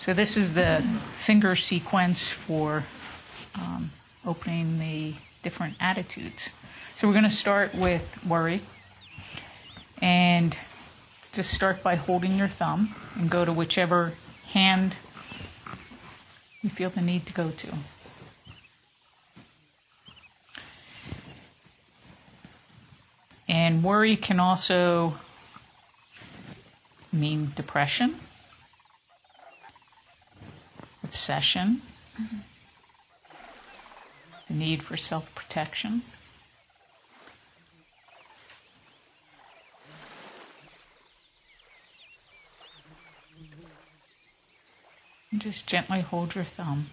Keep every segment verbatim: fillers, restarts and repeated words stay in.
So this is the finger sequence for um, opening the different attitudes. So we're going to start with worry. And just start by holding your thumb and go to whichever hand you feel the need to go to. And worry can also mean depression, obsession, mm-hmm. the need for self-protection. And just gently hold your thumb.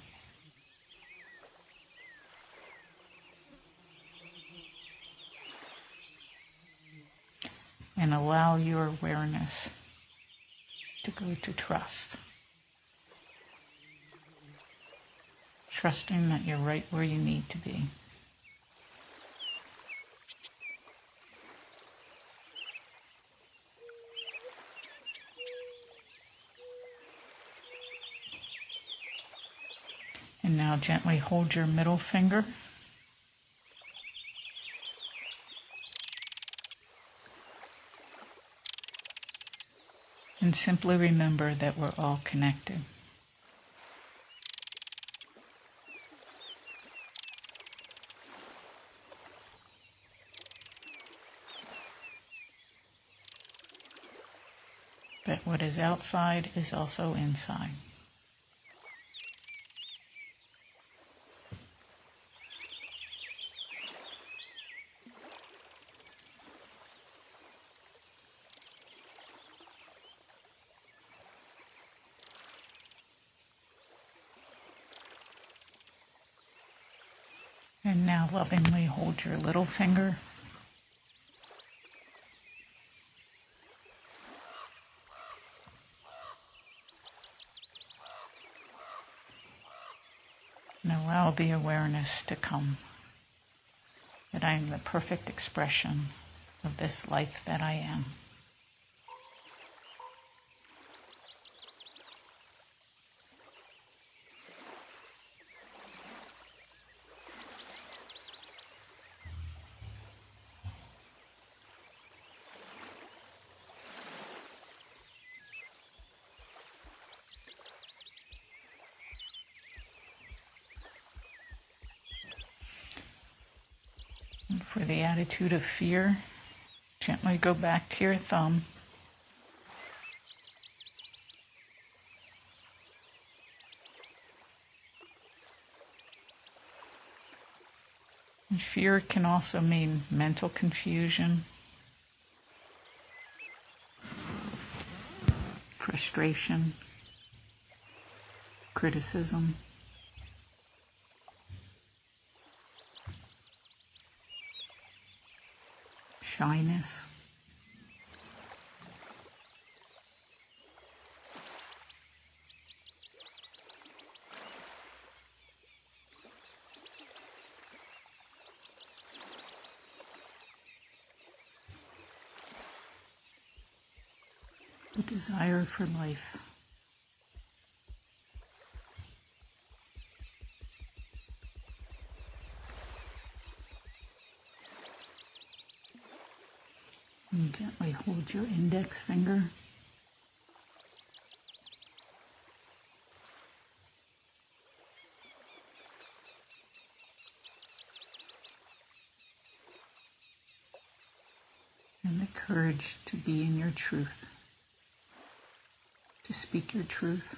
And allow your awareness to go to trust. Trusting that you're right where you need to be. And now gently hold your middle finger. And simply remember that we're all connected. That what is outside is also inside. And now lovingly hold your little finger. And allow the awareness to come that I am the perfect expression of this life that I am. For the attitude of fear, gently go back to your thumb. And fear can also mean mental confusion, frustration, criticism. Shyness. The desire for life. And gently hold your index finger. And the courage to be in your truth, to speak your truth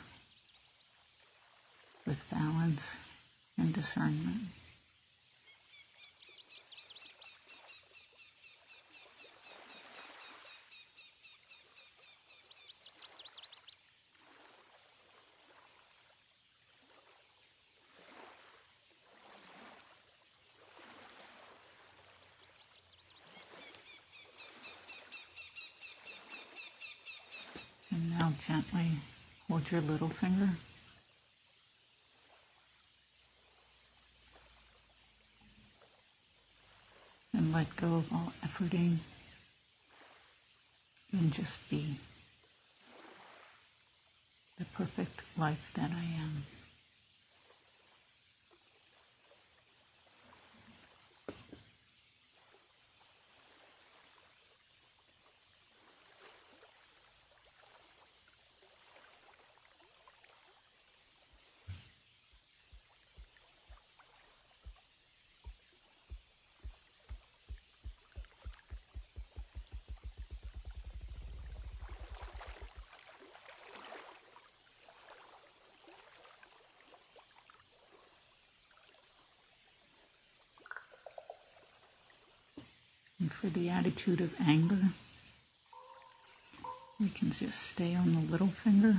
with balance and discernment. And now gently hold your little finger. And let go of all efforting and just be. the perfect life that I am. And for the attitude of anger, we can just stay on the little finger.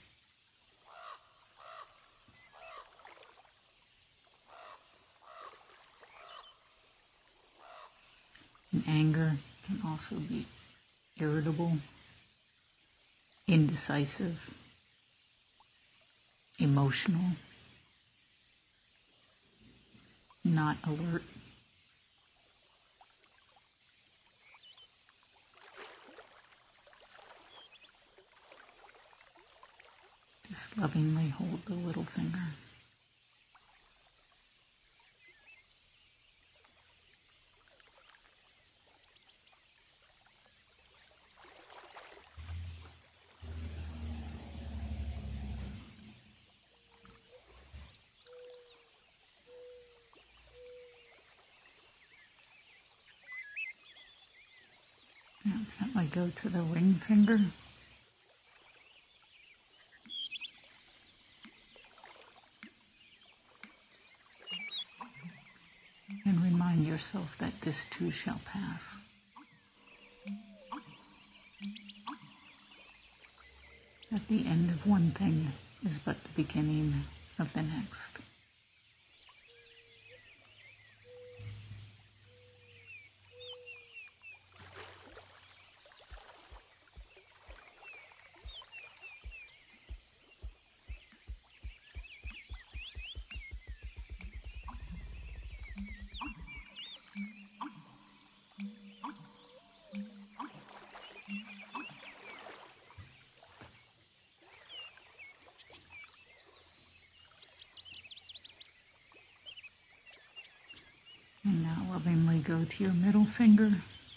And anger can also be irritable, indecisive, emotional, not alert. Just lovingly hold the little finger. Now gently go to the ring finger. And remind yourself that this too shall pass. That the end of one thing is but the beginning of the next. And now lovingly go to your middle finger.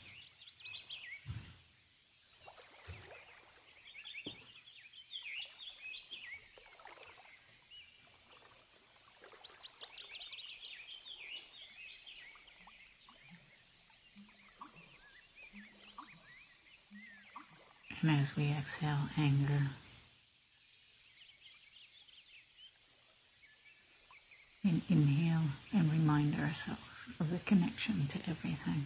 And as we exhale anger, and inhale and remind ourselves of the connection to everything.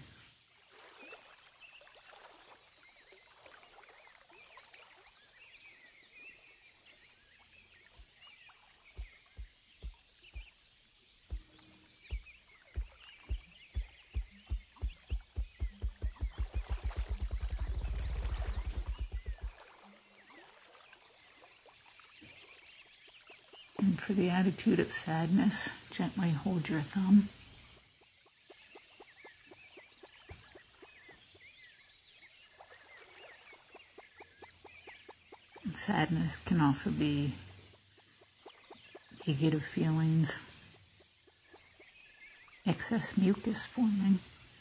And for the attitude of sadness, gently hold your thumb. And sadness can also be negative feelings, excess mucus forming.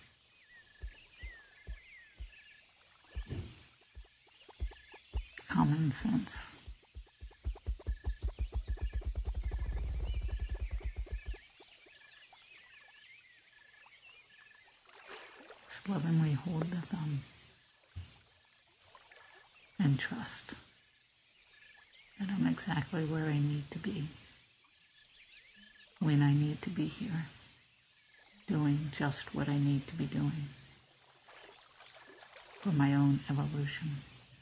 Common sense. Just lovingly hold the thumb and trust that I'm exactly where I need to be, when I need to be here, doing just what I need to be doing for my own evolution.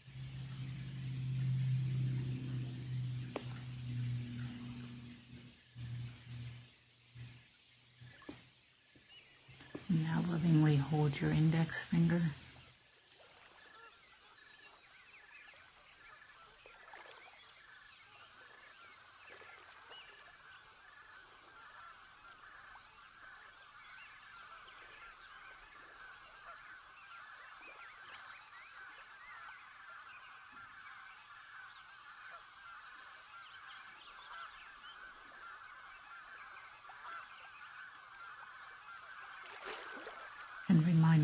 And now lovingly hold your index finger.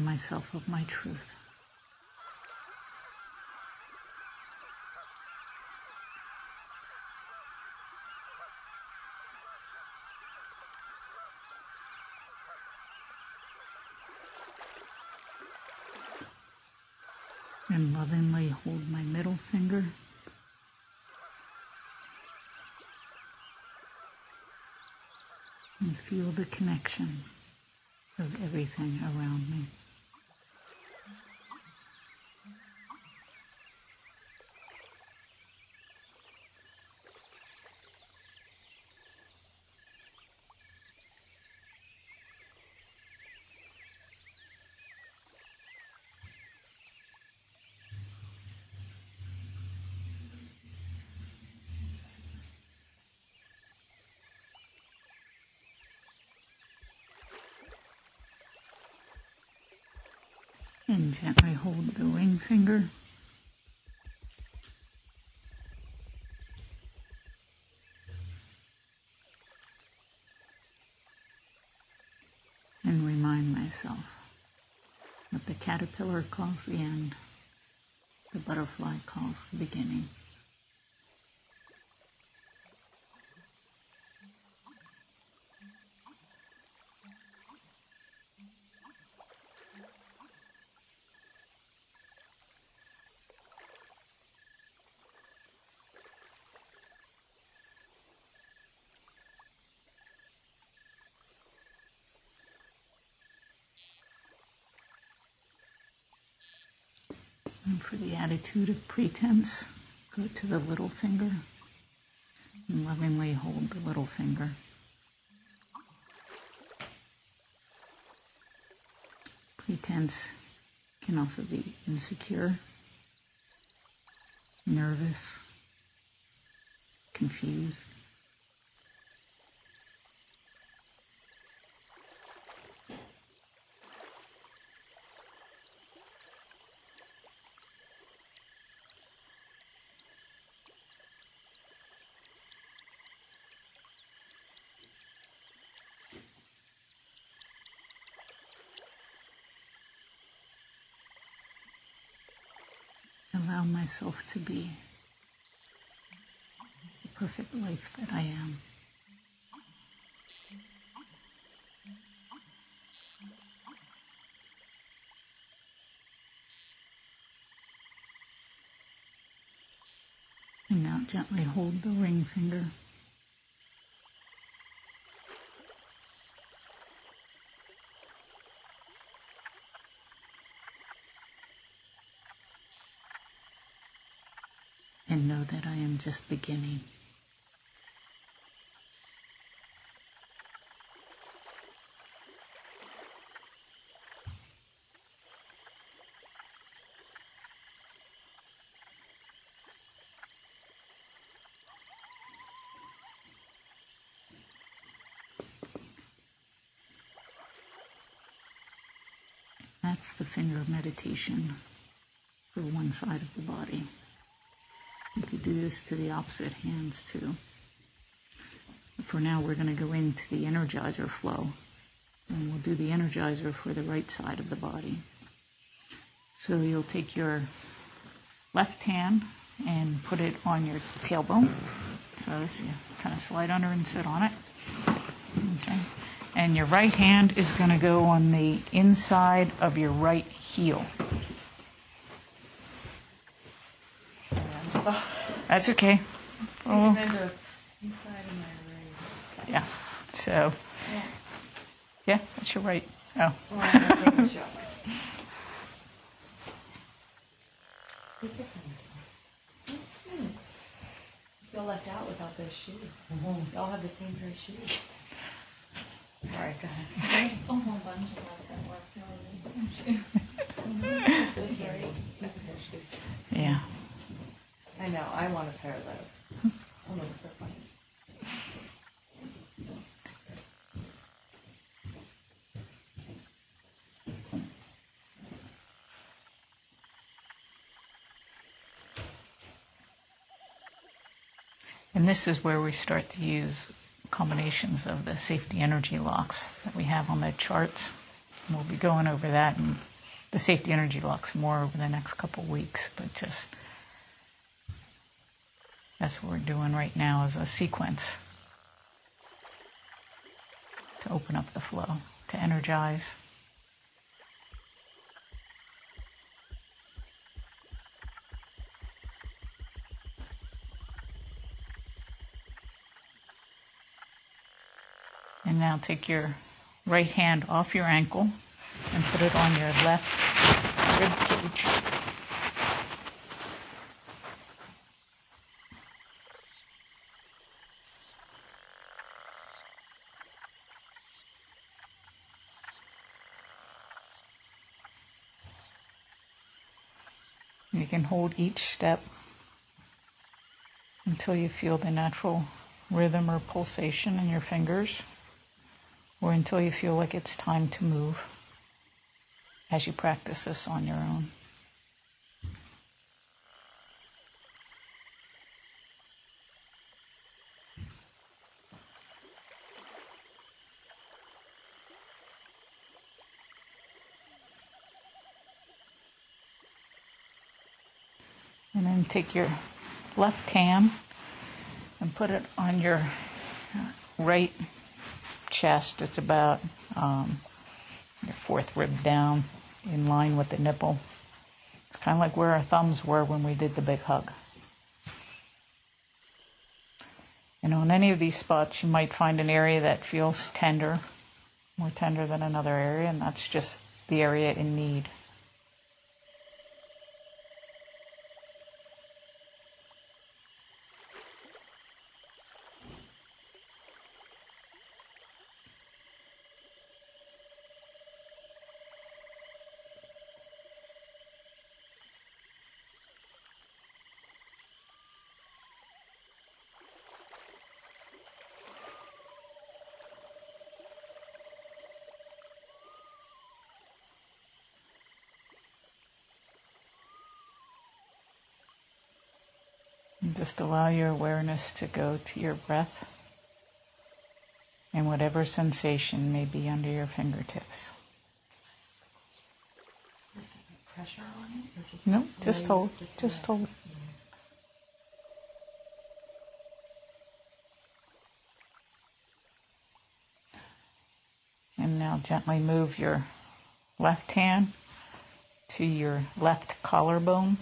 myself of my truth. And lovingly hold my middle finger. And feel the connection of everything around me. And gently hold the ring finger. And remind myself that the caterpillar calls the end, the butterfly calls the beginning. And for the attitude of pretense, go to the little finger and lovingly hold the little finger. Pretense can also be insecure, nervous, confused. Allow myself to be the perfect life that I am. And now gently hold the ring finger. And know that I am just beginning. That's the finger meditation for one side of the body. You could do this to the opposite hands too. But for now, we're going to go into the Energizer flow. And we'll do the Energizer for the right side of the body. So you'll take your left hand and put it on your tailbone. So this, you kind of slide under and sit on it. Okay. And your right hand is going to go on the inside of your right heel. That's okay. Oh. Yeah. So. Yeah, that's your right. Oh. Feel left out without those shoes. Mm-hmm. They all have the same pair of shoes. All right, go ahead. A whole bunch of us that work for scary. Yeah. I know. I want a pair of those. Oh, no, so funny. And this is where we start to use combinations of the safety energy locks that we have on the charts. And we'll be going over that in the safety energy locks more over the next couple weeks, but just that's what we're doing right now as a sequence to open up the flow, to energize. And now take your right hand off your ankle and put it on your left rib cage. You can hold each step until you feel the natural rhythm or pulsation in your fingers, or until you feel like it's time to move as you practice this on your own. And then take your left hand and put it on your right chest. It's about um, your fourth rib down, in line with the nipple. It's kind of like where our thumbs were when we did the big hug. And on any of these spots, you might find an area that feels tender, more tender than another area, and that's just the area in need. And just allow your awareness to go to your breath and whatever sensation may be under your fingertips. Just like pressure on it? Or just No, just hold. Just, Just hold. And now gently move your left hand to your left collarbone.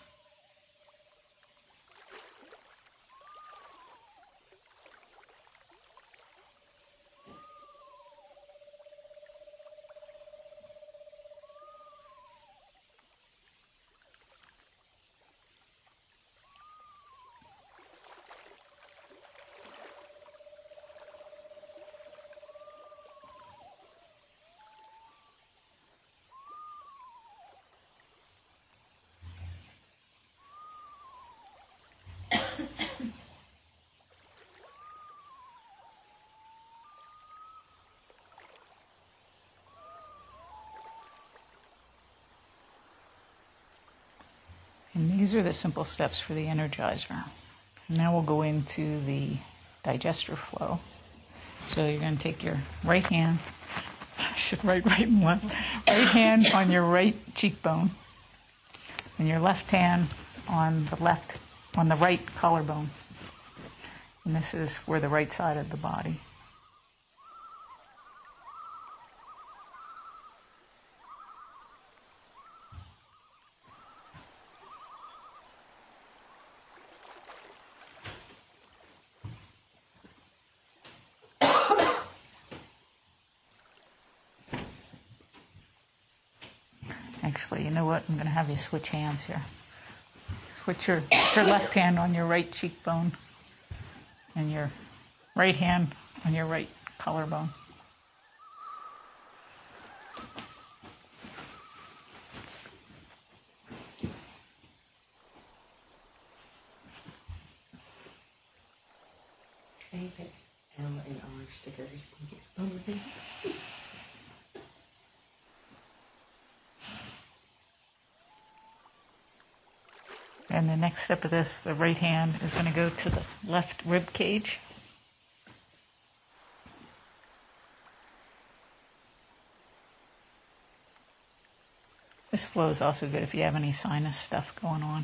And these are the simple steps for the Energizer. Now we'll go into the digester flow. So you're going to take your right hand, I should write right and left, right hand on your right cheekbone, and your left hand on the left, on the right collarbone. And this is for the right side of the body. Actually, you know what? I'm going to have you switch hands here. Switch your, your left hand on your right cheekbone and your right hand on your right collarbone. Save it. L and R stickers. Over there. And the next step of this, the right hand is going to go to the left rib cage. This flow is also good if you have any sinus stuff going on.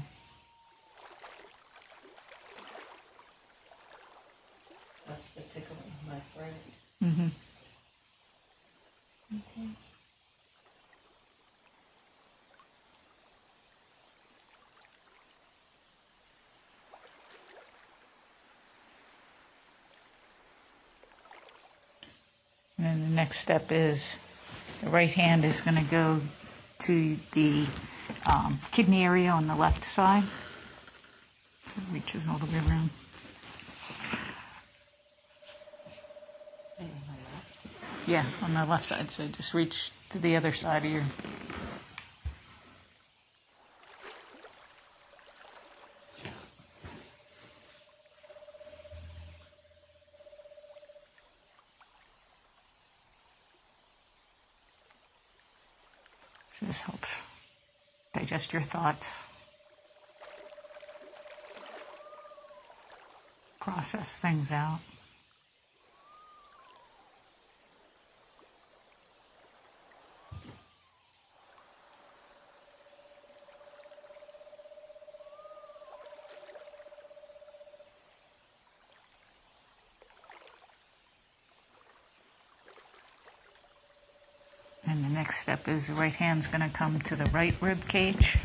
That's the tickle in my throat. Mm-hmm. Okay. And then the next step is the right hand is going to go to the um, kidney area on the left side. It reaches all the way around. Yeah, on the left side. So just reach to the other side of your... So this helps digest your thoughts, process things out. And the next step is the right hand's going to come to the right rib cage.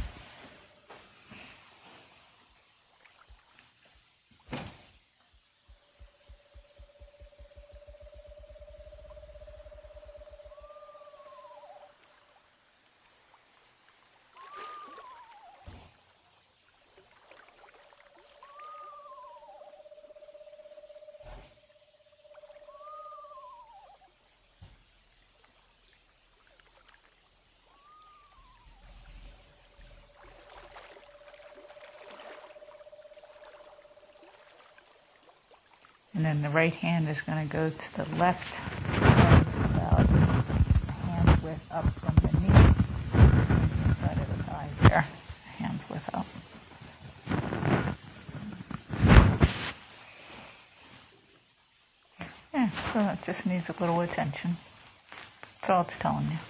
And then the right hand is going to go to the left, about a hand width up from the knee, side of the thigh there, hands width up. Yeah, so it just needs a little attention. That's all it's telling you.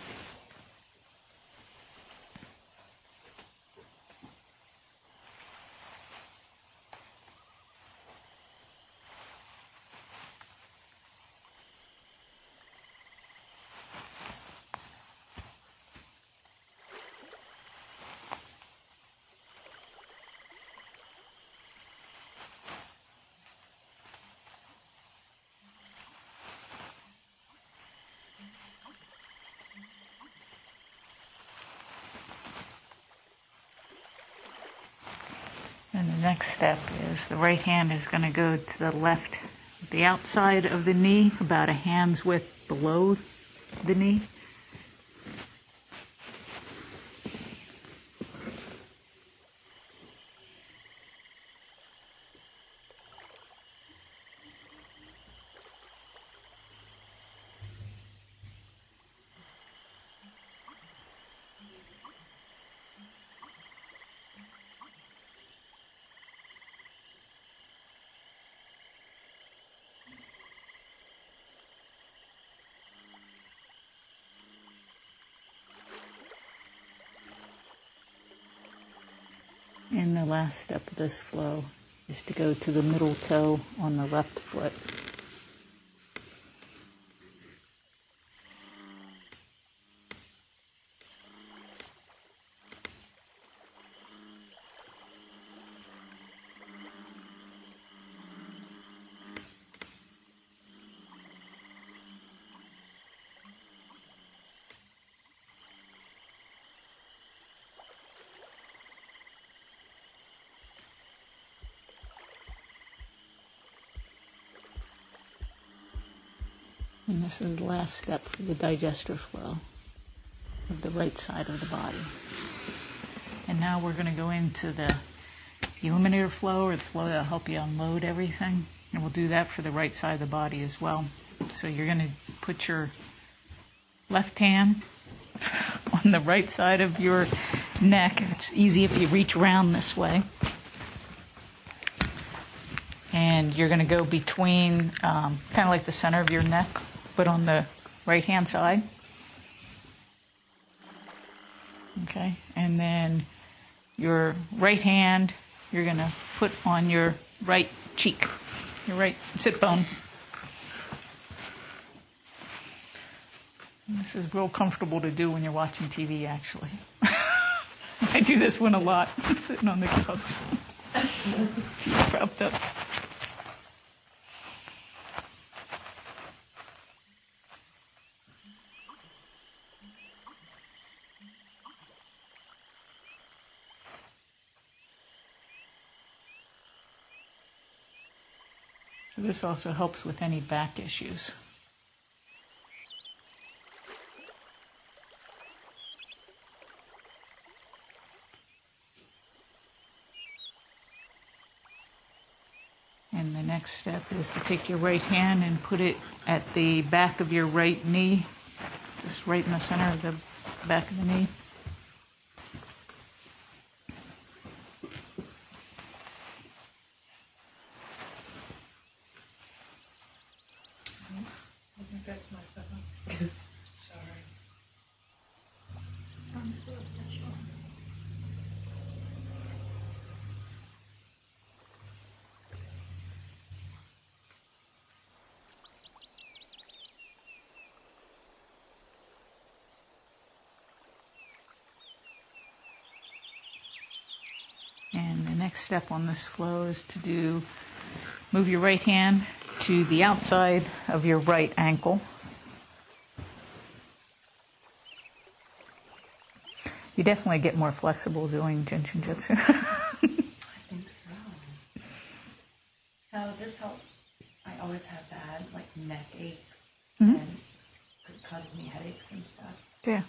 And the next step is the right hand is going to go to the left, the outside of the knee, about a hand's width below the knee. And the last step of this flow is to go to the middle toe on the left foot. And this is the last step for the digester flow of the right side of the body. And now we're going to go into the eliminator flow, or the flow that'll help you unload everything. And we'll do that for the right side of the body as well. So you're going to put your left hand on the right side of your neck. It's easy if you reach around this way. And you're going to go between, um, kind of like the center of your neck, but on the right-hand side. Okay, and then your right hand, you're going to put on your right cheek, your right sit bone. And this is real comfortable to do when you're watching T V, actually. I do this one a lot. I'm sitting on the couch, propped up. So this also helps with any back issues. And the next step is to take your right hand and put it at the back of your right knee, just right in the center of the back of the knee. I think that's my phone. Sorry. I'm so special. And the next step on this flow is to do, move your right hand to the outside of your right ankle. You definitely get more flexible doing Jin Shin Jyutsu. I think so. So this helps. I always have bad like neck aches Mm-hmm. and it causes me headaches and stuff. Yeah.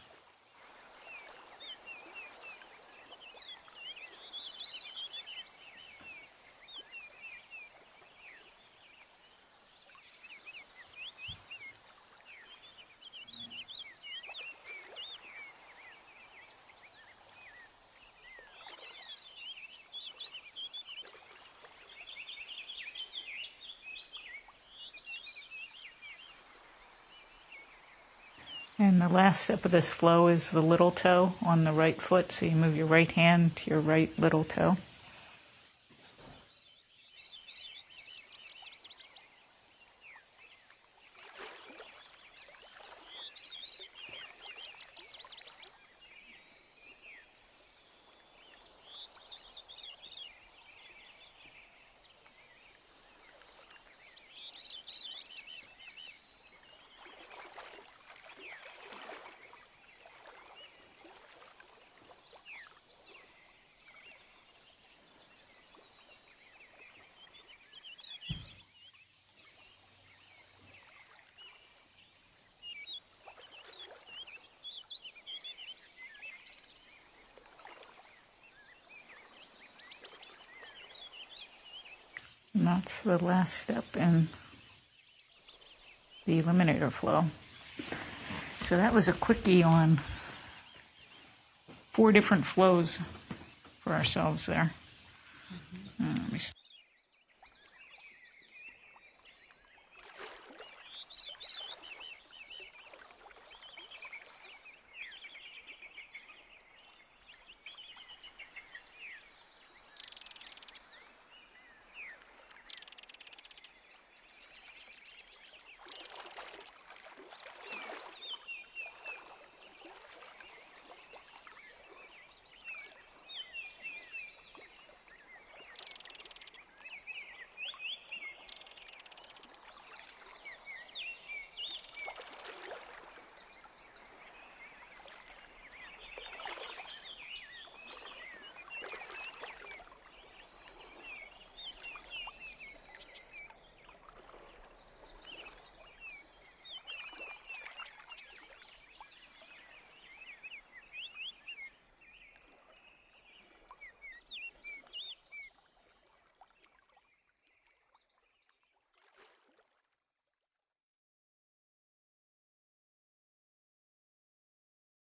And the last step of this flow is the little toe on the right foot. So you move your right hand to your right little toe. And that's the last step in the eliminator flow. So that was a quickie on four different flows for ourselves there.